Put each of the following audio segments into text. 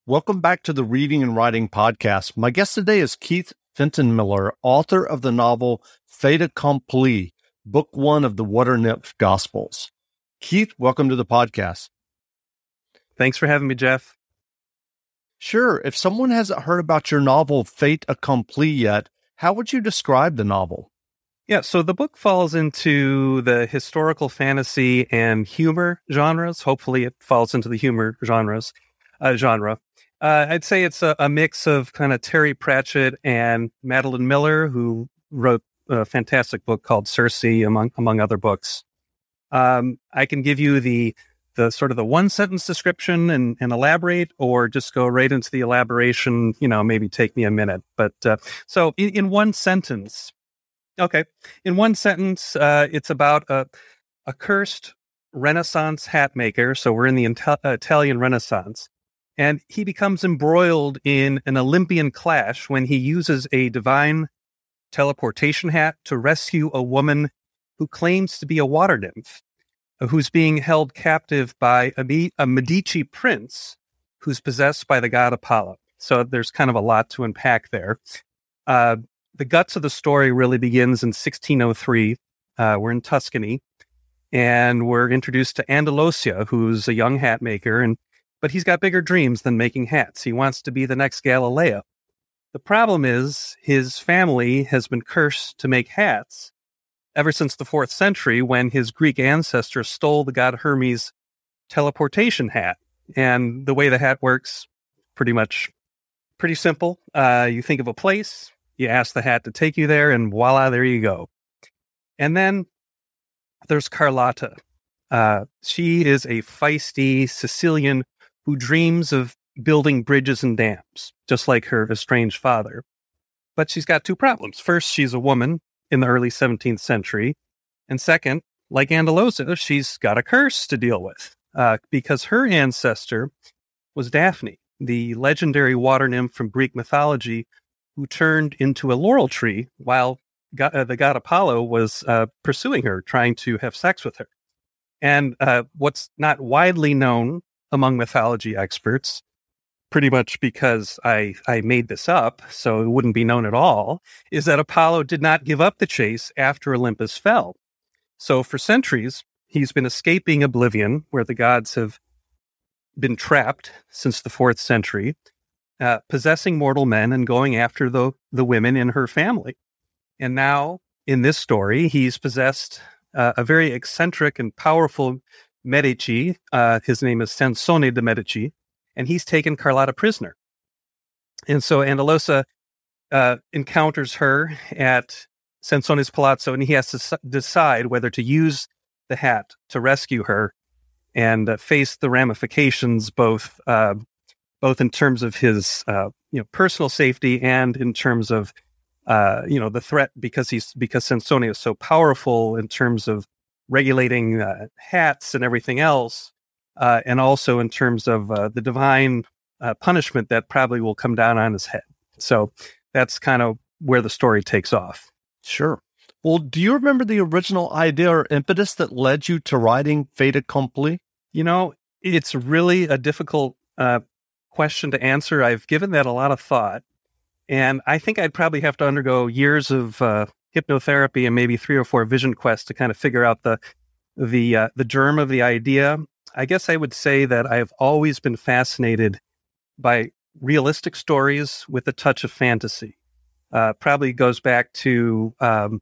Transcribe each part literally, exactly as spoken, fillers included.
Welcome back to the Reading and Writing Podcast. My guest today is Keith Fenton Miller, author of the novel Fait Accompli, Book One of the Water Nymph Gospels. Keith, welcome to the podcast. Thanks for having me, Jeff. Sure. If someone hasn't heard about your novel Fait Accompli yet, how would you describe the novel? Yeah, so the book falls into the historical fantasy and humor genres. Hopefully it falls into the humor genres uh, genre. Uh, I'd say it's a, a mix of kind of Terry Pratchett and Madeline Miller, who wrote a fantastic book called Circe, among among other books. Um, I can give you the the sort of the one sentence description and, and elaborate, or just go right into the elaboration. You know, maybe take me a minute. But uh, so in, in one sentence, okay, in one sentence, uh, it's about a a cursed Renaissance hat maker. So we're in the Ita- Italian Renaissance. And he becomes embroiled in an Olympian clash when he uses a divine teleportation hat to rescue a woman who claims to be a water nymph, who's being held captive by a, a Medici prince who's possessed by the god Apollo. So there's kind of a lot to unpack there. Uh, the guts of the story really begins in sixteen oh three. Uh, we're in Tuscany, and we're introduced to Andalusia, who's a young hat maker, and but he's got bigger dreams than making hats. He wants to be the next Galileo. The problem is his family has been cursed to make hats ever since the fourth century, when his Greek ancestors stole the god Hermes' teleportation hat. And the way the hat works, pretty much pretty simple. Uh, you think of a place, you ask the hat to take you there, and voila, there you go. And then there's Carlotta. Uh, she is a feisty Sicilian who dreams of building bridges and dams, just like her estranged father. But she's got two problems. First, she's a woman in the early seventeenth century. And second, like Andalusia, she's got a curse to deal with, uh, because her ancestor was Daphne, the legendary water nymph from Greek mythology, who turned into a laurel tree while God, uh, the god Apollo was uh, pursuing her, trying to have sex with her. And uh, what's not widely known among mythology experts, pretty much because I, I made this up, so it wouldn't be known at all, is that Apollo did not give up the chase after Olympus fell. So for centuries, he's been escaping oblivion, where the gods have been trapped since the fourth century, uh, possessing mortal men and going after the, the women in her family. And now, in this story, he's possessed uh, a very eccentric and powerful Medici. Uh, his name is Sansone de' Medici, and he's taken Carlotta prisoner. And so Andalusia uh, encounters her at Sansone's palazzo, and he has to s- decide whether to use the hat to rescue her and uh, face the ramifications, both uh, both in terms of his uh, you know personal safety and in terms of uh, you know the threat, because he's because Sansone is so powerful in terms of regulating uh, hats and everything else, uh, and also in terms of uh, the divine uh, punishment that probably will come down on his head. So that's kind of where the story takes off. Sure. Well, do you remember the original idea or impetus that led you to writing Fait Accompli? You know, it's really a difficult uh, question to answer. I've given that a lot of thought, and I think I'd probably have to undergo years of uh, hypnotherapy and maybe three or four vision quests to kind of figure out the the uh, the germ of the idea. I guess I would say that I've always been fascinated by realistic stories with a touch of fantasy. Uh, probably goes back to um,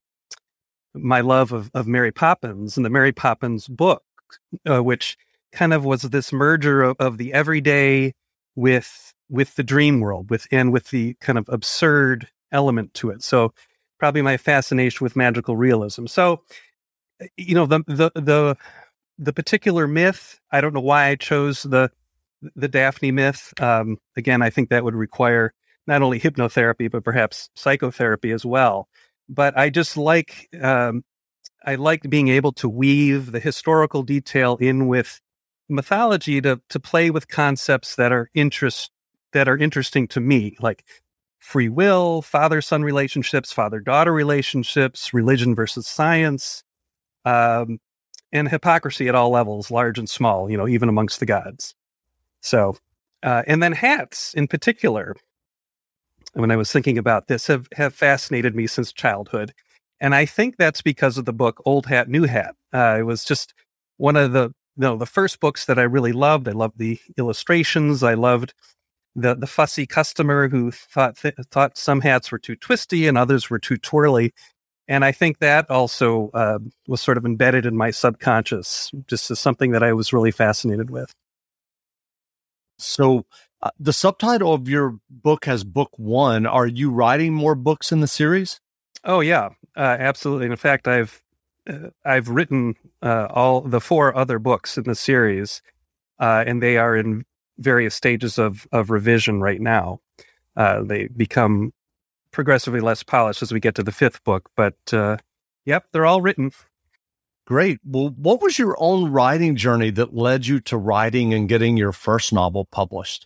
my love of, of Mary Poppins and the Mary Poppins book, uh, which kind of was this merger of, of the everyday with with the dream world, with and with the kind of absurd element to it. So probably my fascination with magical realism. So, you know, the the the the particular myth, I don't know why I chose the the Daphne myth. Um, again, I think that would require not only hypnotherapy, but perhaps psychotherapy as well. But I just like um, I like being able to weave the historical detail in with mythology to to play with concepts that are interest that are interesting to me, like free will, father-son relationships, father-daughter relationships, religion versus science, um, and hypocrisy at all levels, large and small, you know, even amongst the gods. So Uh, and then hats in particular, when I was thinking about this, have, have fascinated me since childhood. And I think that's because of the book Old Hat, New Hat. Uh, it was just one of the you know, the first books that I really loved. I loved the illustrations. I loved the the fussy customer who thought th- thought some hats were too twisty and others were too twirly. And I think that also uh, was sort of embedded in my subconscious, just as something that I was really fascinated with. So uh, the subtitle of your book has book one. Are you writing more books in the series? Oh, yeah, uh, absolutely. In fact, I've uh, I've written uh, all the four other books in the series, uh, and they are in various stages of, of revision right now. Uh, they become progressively less polished as we get to the fifth book, but uh, yep, they're all written. Great. Well, what was your own writing journey that led you to writing and getting your first novel published?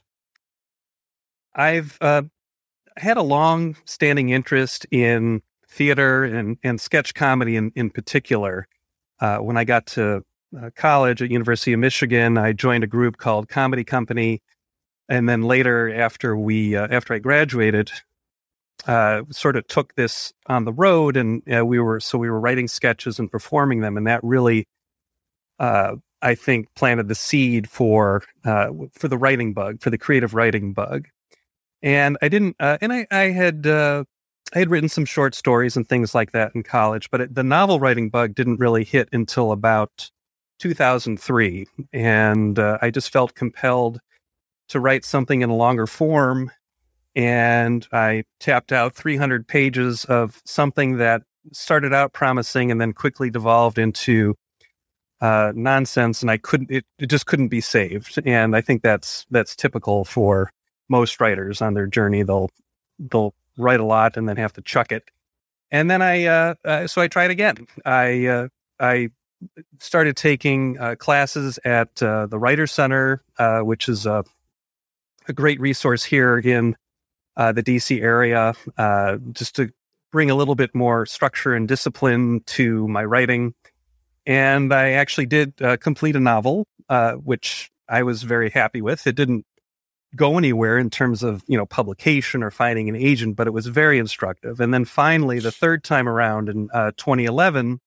I've uh, had a long-standing interest in theater and, and sketch comedy in, in particular. Uh, when I got to uh, college at University of Michigan, I joined a group called Comedy Company. And then later, after we uh, after I graduated, uh, sort of took this on the road, and uh, we were so we were writing sketches and performing them, and that really, uh, I think, planted the seed for uh, for the writing bug, for the creative writing bug. And I didn't, uh, and I, I had uh, I had written some short stories and things like that in college, but it, the novel writing bug didn't really hit until about two thousand three, and uh, I just felt compelled to write something in a longer form. And I tapped out three hundred pages of something that started out promising and then quickly devolved into uh, nonsense. And I couldn't, it, it just couldn't be saved. And I think that's, that's typical for most writers on their journey. They'll, they'll write a lot and then have to chuck it. And then I, uh, uh, so I tried again. I, uh, I started taking uh, classes at uh, the Writer Center, uh, which is a, a great resource here in Uh, the D C area, uh, just to bring a little bit more structure and discipline to my writing. And I actually did uh, complete a novel, uh, which I was very happy with. It didn't go anywhere in terms of, you know, publication or finding an agent, but it was very instructive. And then finally, the third time around in uh, twenty eleven,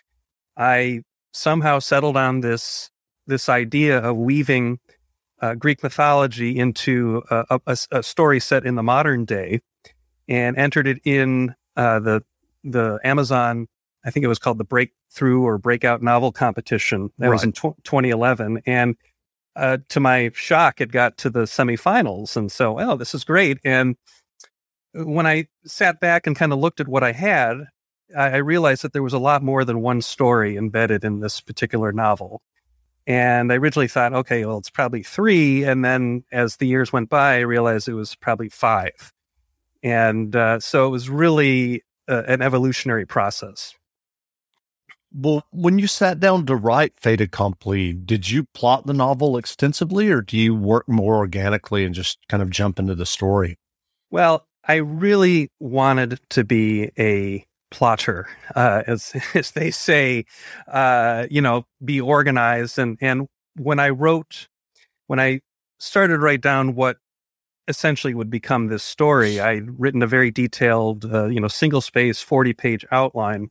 I somehow settled on this, this idea of weaving Uh, Greek mythology into a, a, a story set in the modern day, and entered it in uh, the the Amazon, I think it was called the Breakthrough or Breakout Novel Competition. That right. was in tw- twenty eleven. And uh, to my shock, it got to the semifinals. And so, oh, this is great. And when I sat back and kind of looked at what I had, I, I realized that there was a lot more than one story embedded in this particular novel. And I originally thought, okay, well, it's probably three. And then as the years went by, I realized it was probably five. And uh, so it was really uh, an evolutionary process. Well, when you sat down to write Fait Accompli, did you plot the novel extensively, or do you work more organically and just kind of jump into the story? Well, I really wanted to be a plotter, uh, as, as they say, uh, you know, be organized. And, and when I wrote, when I started to write down what essentially would become this story, I'd written a very detailed, uh, you know, single space, forty page outline.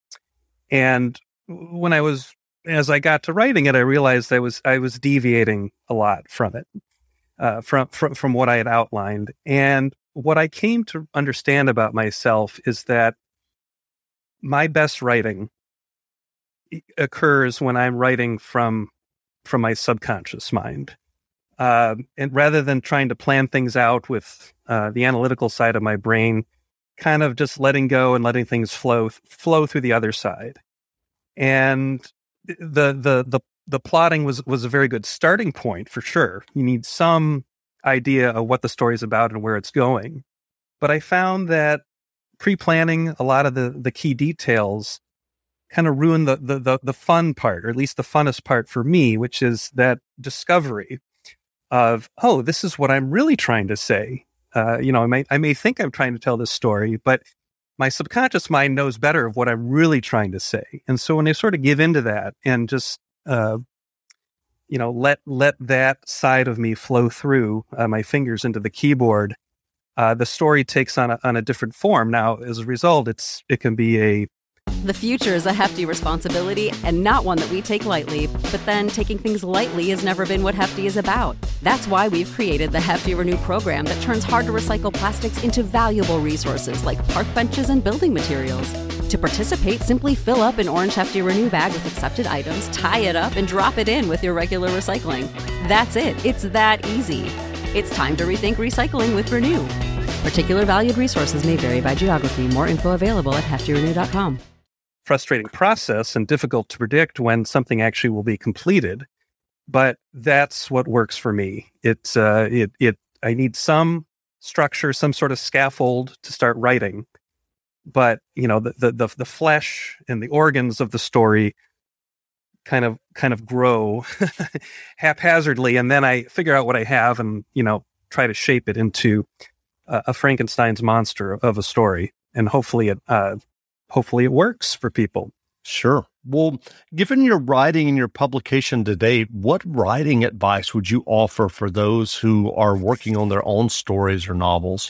And when I was, as I got to writing it, I realized I was, I was deviating a lot from it, uh, from, from, from what I had outlined. And what I came to understand about myself is that my best writing occurs when I'm writing from from my subconscious mind, uh, and rather than trying to plan things out with uh, the analytical side of my brain, kind of just letting go and letting things flow flow through the other side. And the the the the plotting was was a very good starting point for sure. You need some idea of what the story's about and where it's going. But I found that pre-planning a lot of the, the key details kind of ruined the, the, the, the fun part, or at least the funnest part for me, which is that discovery of, oh, this is what I'm really trying to say. Uh, you know, I may, I may think I'm trying to tell this story, but my subconscious mind knows better of what I'm really trying to say. And so when I sort of give into that and just uh, you know, let let that side of me flow through uh, my fingers into the keyboard, uh, the story takes on a, on a different form. Now, as a result, it's it can be a The future is a hefty responsibility and not one that we take lightly. But then taking things lightly has never been what Hefty is about. That's why we've created the Hefty Renew program that turns hard-to-recycle plastics into valuable resources like park benches and building materials. To participate, simply fill up an orange Hefty Renew bag with accepted items, tie it up, and drop it in with your regular recycling. That's it. It's that easy. It's time to rethink recycling with Renew. Particular valued resources may vary by geography. More info available at hefty renew dot com. Frustrating process and difficult to predict when something actually will be completed, but that's what works for me. It's uh, it it I need some structure, some sort of scaffold to start writing, but you know the the the, the flesh and the organs of the story kind of kind of grow haphazardly, and then I figure out what I have and you know try to shape it into a, a Frankenstein's monster of a story, and hopefully it. Uh, Hopefully it works for people. Sure. Well, given your writing and your publication today, what writing advice would you offer for those who are working on their own stories or novels?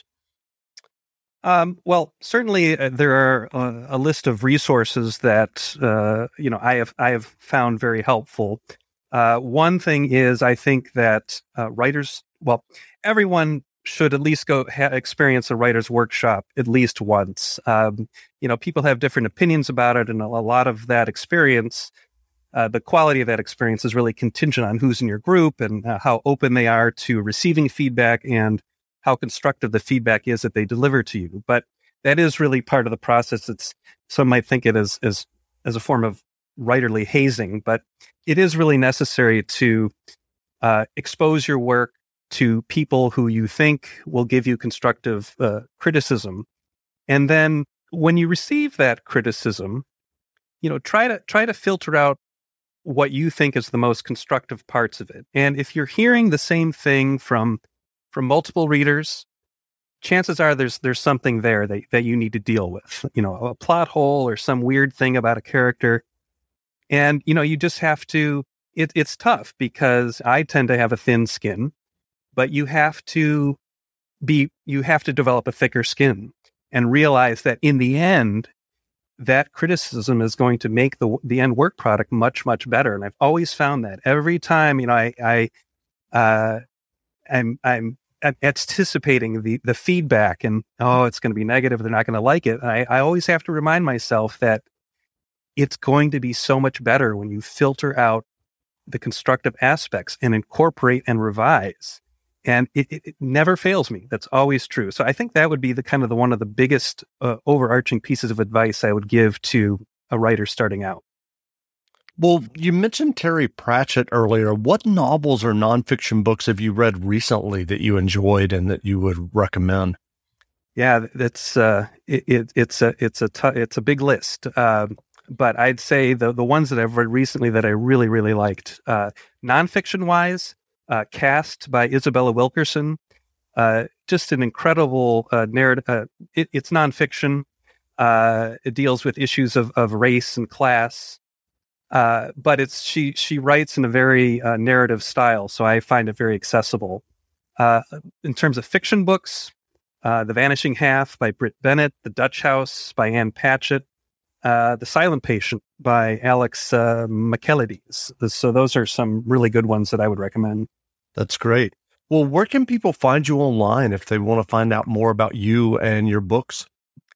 Um, well, certainly uh, there are uh, a list of resources that uh, you know I have I have found very helpful. Uh, one thing is I think that uh, writers, well, everyone should at least go ha- experience a writer's workshop at least once. Um, you know, people have different opinions about it, and a lot of that experience, uh, the quality of that experience is really contingent on who's in your group and uh, how open they are to receiving feedback and how constructive the feedback is that they deliver to you. But that is really part of the process. It's some might think it as as as a form of writerly hazing, but it is really necessary to uh, expose your work to people who you think will give you constructive uh, criticism. And then when you receive that criticism, you know, try to try to filter out what you think is the most constructive parts of it. And if you're hearing the same thing from from multiple readers, chances are there's there's something there that, that you need to deal with, you know, a plot hole or some weird thing about a character. And, you know, you just have to, it, it's tough because I tend to have a thin skin. But you have to be, you have to develop a thicker skin and realize that in the end, that criticism is going to make the the end work product much, much better. And I've always found that every time, you know, I, I, uh, I'm, I'm anticipating the, the feedback and, oh, it's going to be negative. They're not going to like it. I, I always have to remind myself that it's going to be so much better when you filter out the constructive aspects and incorporate and revise. And it, it, it never fails me. That's always true. So I think that would be the kind of the one of the biggest uh, overarching pieces of advice I would give to a writer starting out. Well, you mentioned Terry Pratchett earlier. What novels or nonfiction books have you read recently that you enjoyed and that you would recommend? Yeah, that's uh, it, it, it's a it's a t- it's a big list. Uh, but I'd say the the ones that I've read recently that I really really liked, uh, nonfiction wise. Uh, Cast by Isabella Wilkerson, uh, just an incredible uh, narrative. Uh, it, it's nonfiction. Uh, it deals with issues of, of race and class, uh, but it's she she writes in a very uh, narrative style, so I find it very accessible. Uh, in terms of fiction books, uh, The Vanishing Half by Britt Bennett, The Dutch House by Ann Patchett, uh, The Silent Patient by Alex uh, Michaelides. So those are some really good ones that I would recommend. That's great. Well, where can people find you online if they want to find out more about you and your books?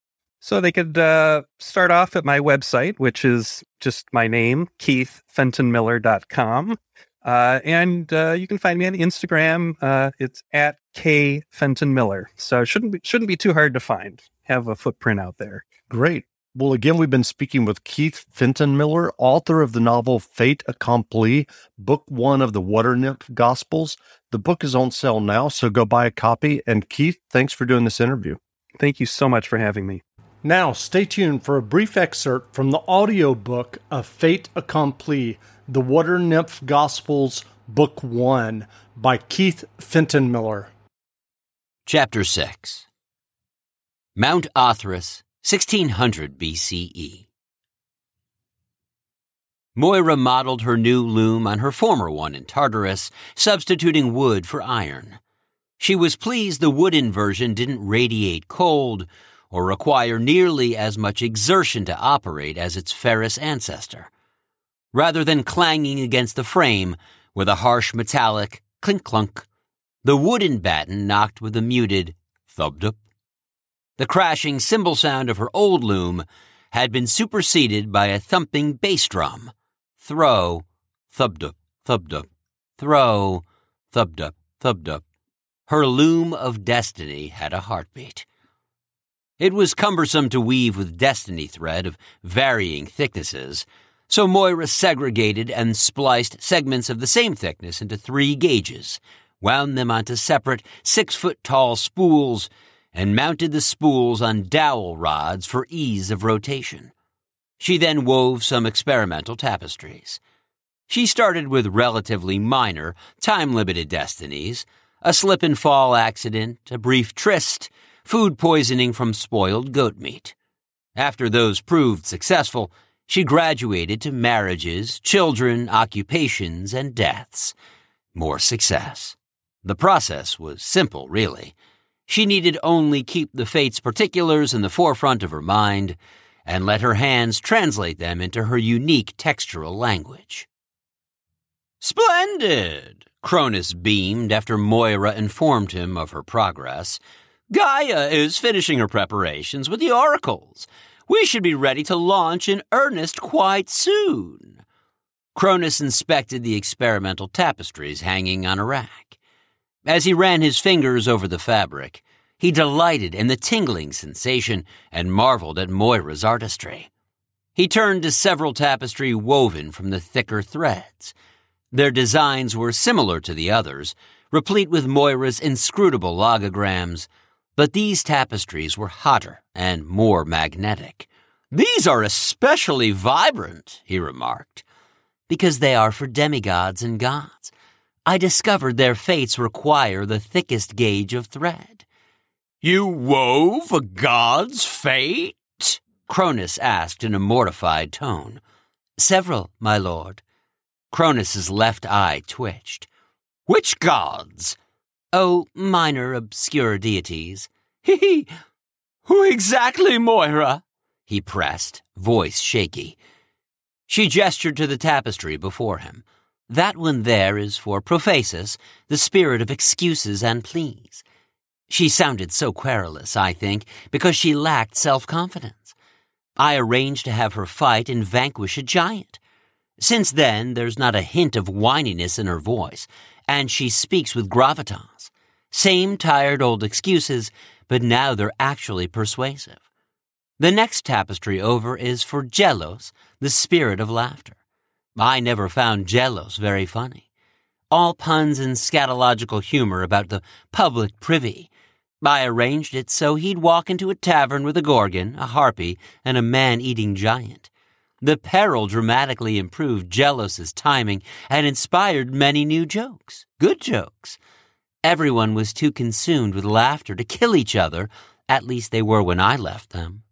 So they could uh, start off at my website, which is just my name, keith fenton miller dot com. Uh, and uh, you can find me on Instagram. Uh, it's at K Fenton Miller. So it shouldn't be, shouldn't be too hard to find. Have a footprint out there. Great. Well, again, we've been speaking with Keith Fenton Miller, author of the novel Fait Accompli, book one of the Water Nymph Gospels. The book is on sale now, so go buy a copy. And Keith, thanks for doing this interview. Thank you so much for having me. Now, stay tuned for a brief excerpt from the audiobook of Fait Accompli, the Water Nymph Gospels, book one, by Keith Fenton Miller. Chapter six. Mount Othrys, sixteen hundred B C E. Moira modeled her new loom on her former one in Tartarus, substituting wood for iron. She was pleased the wooden version didn't radiate cold or require nearly as much exertion to operate as its ferrous ancestor. Rather than clanging against the frame with a harsh metallic clink-clunk, the wooden batten knocked with a muted thub-dup. The crashing cymbal sound of her old loom had been superseded by a thumping bass drum. Throw, thub-dup, thub-dup, throw, thub-dup, thub-dup. Her loom of destiny had a heartbeat. It was cumbersome to weave with destiny thread of varying thicknesses, so Moira segregated and spliced segments of the same thickness into three gauges, wound them onto separate six-foot-tall spools, and mounted the spools on dowel rods for ease of rotation. She then wove some experimental tapestries. She started with relatively minor, time-limited destinies, a slip-and-fall accident, a brief tryst, food poisoning from spoiled goat meat. After those proved successful, she graduated to marriages, children, occupations, and deaths. More success. The process was simple, really. She needed only keep the fate's particulars in the forefront of her mind and let her hands translate them into her unique textural language. "Splendid!" Cronus beamed after Moira informed him of her progress. "Gaia is finishing her preparations with the oracles. We should be ready to launch in earnest quite soon." Cronus inspected the experimental tapestries hanging on a rack. As he ran his fingers over the fabric, he delighted in the tingling sensation and marveled at Moira's artistry. He turned to several tapestry woven from the thicker threads. Their designs were similar to the others, replete with Moira's inscrutable logograms, but these tapestries were hotter and more magnetic. "These are especially vibrant," he remarked. "Because they are for demigods and gods. I discovered their fates require the thickest gauge of thread." "You wove a god's fate?" Cronus asked in a mortified tone. "Several, my lord." Cronus's left eye twitched. "Which gods?" "Oh, minor, obscure deities." "Hee-hee! Who exactly, Moira?" he pressed, voice shaky. She gestured to the tapestry before him. "That one there is for Prophasis, the spirit of excuses and pleas." She sounded so querulous, I think, because she lacked self-confidence. I arranged to have her fight and vanquish a giant. Since then, there's not a hint of whininess in her voice, and she speaks with gravitas. Same tired old excuses, but now they're actually persuasive. The next tapestry over is for Jelos, the spirit of laughter. I never found Jelos very funny. All puns and scatological humor about the public privy. I arranged it so he'd walk into a tavern with a gorgon, a harpy, and a man-eating giant. The peril dramatically improved Jelos's timing and inspired many new jokes, good jokes. Everyone was too consumed with laughter to kill each other, at least they were when I left them.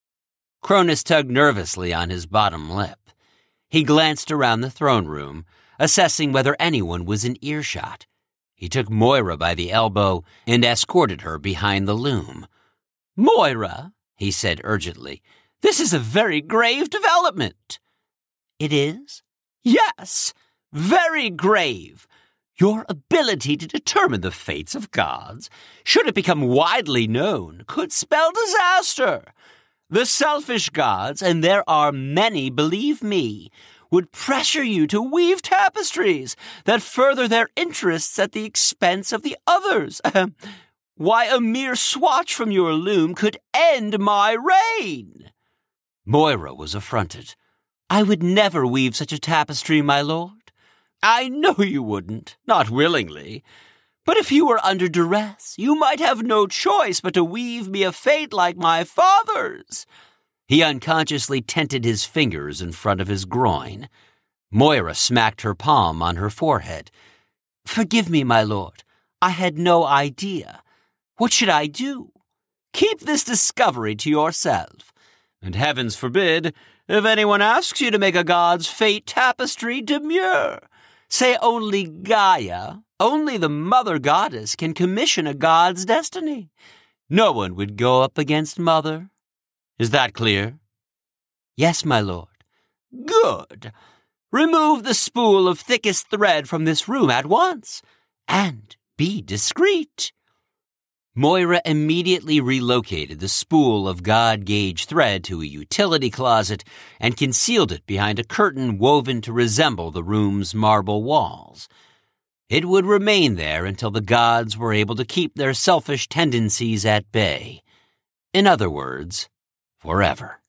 Cronus tugged nervously on his bottom lip. He glanced around the throne room, assessing whether anyone was in earshot. He took Moira by the elbow and escorted her behind the loom. "Moira," he said urgently, "this is a very grave development." "It is?" "Yes, very grave. Your ability to determine the fates of gods, should it become widely known, could spell disaster. The selfish gods, and there are many, believe me, would pressure you to weave tapestries that further their interests at the expense of the others. Why, a mere swatch from your loom could end my reign." Moira was affronted. "I would never weave such a tapestry, my lord." "I know you wouldn't, not willingly. But if you were under duress, you might have no choice but to weave me a fate like my father's." He unconsciously tented his fingers in front of his groin. Moira smacked her palm on her forehead. "Forgive me, my lord. I had no idea. What should I do?" "Keep this discovery to yourself. And heavens forbid If anyone asks you to make a god's fate tapestry, demur. Say only Gaia, only the mother goddess, can commission a god's destiny. No one would go up against Mother. Is that clear? Yes, my lord. Good. Remove the spool of thickest thread from this room at once, and be discreet. Moira immediately relocated the spool of God-gauge thread to a utility closet and concealed it behind a curtain woven to resemble the room's marble walls. It would remain there until the gods were able to keep their selfish tendencies at bay. In other words, forever.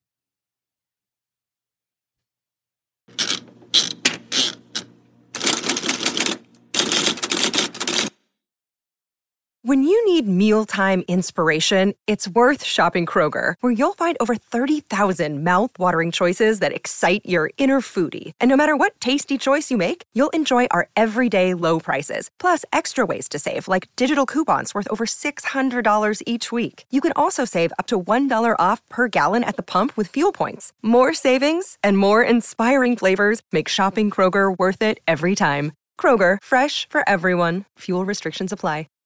When you need mealtime inspiration, it's worth shopping Kroger, where you'll find over thirty thousand mouth-watering choices that excite your inner foodie. And no matter what tasty choice you make, you'll enjoy our everyday low prices, plus extra ways to save, like digital coupons worth over six hundred dollars each week. You can also save up to one dollar off per gallon at the pump with fuel points. More savings and more inspiring flavors make shopping Kroger worth it every time. Kroger, fresh for everyone. Fuel restrictions apply.